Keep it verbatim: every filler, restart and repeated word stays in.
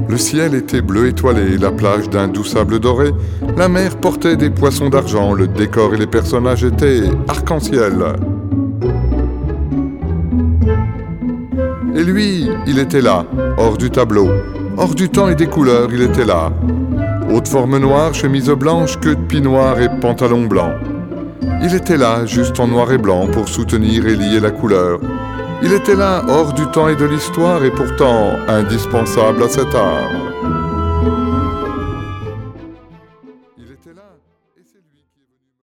Le ciel était bleu étoilé, la plage d'un doux sable doré. La mer portait des poissons d'argent, le décor et les personnages étaient arc-en-ciel. Et lui, il était là, hors du tableau, hors du temps et des couleurs, il était là. Haute forme noire, chemise blanche, queue de pie noire et pantalon blanc. Il était là, juste en noir et blanc, pour soutenir et lier la couleur. Il était là, hors du temps et de l'histoire, et pourtant indispensable à cet art.